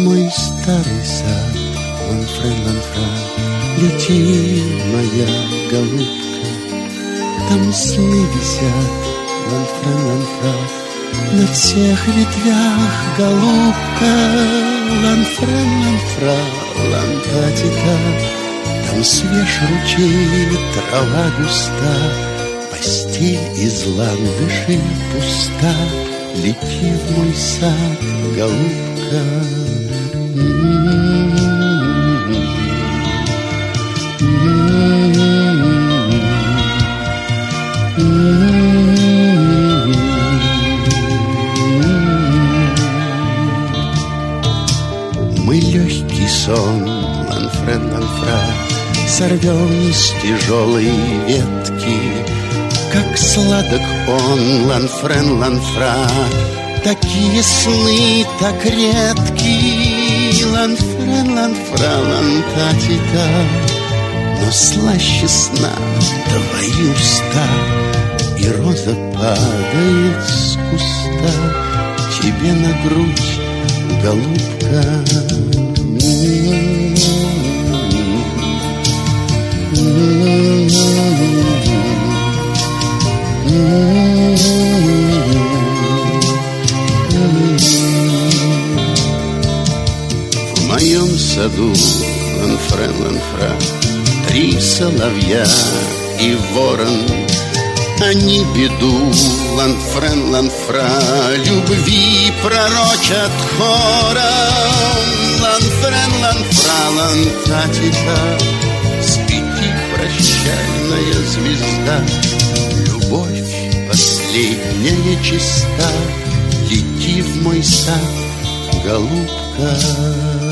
мой старый сад, ланфрен, ланфра, лети, моя голубка. Там сны висят, ланфрен, ланфра, на всех ветвях, голубка. Ланфрен, ланфра, лантатита, там свеж ручей, трава густа, постель из ландышей пуста. Лети в мой сад, голубка. Мы легкий сон, ланфрен, ланфра, сорвем с тяжелой ветки. Как сладок он, ланфрен, ланфра, такие сны так редки. Ланфрен, ланфра, лантатита, но слаще сна твои уста. И роза падает с куста тебе на грудь, голубка. В моем саду, ланфрен, ланфра, 3 соловья и ворон. Они беду, ланфрен, ланфра, любви пророчат хором. Ланфрен, ланфра, лантатита, свети, прощальная звезда. Любовь последняя чиста, лети в мой сад, голубка.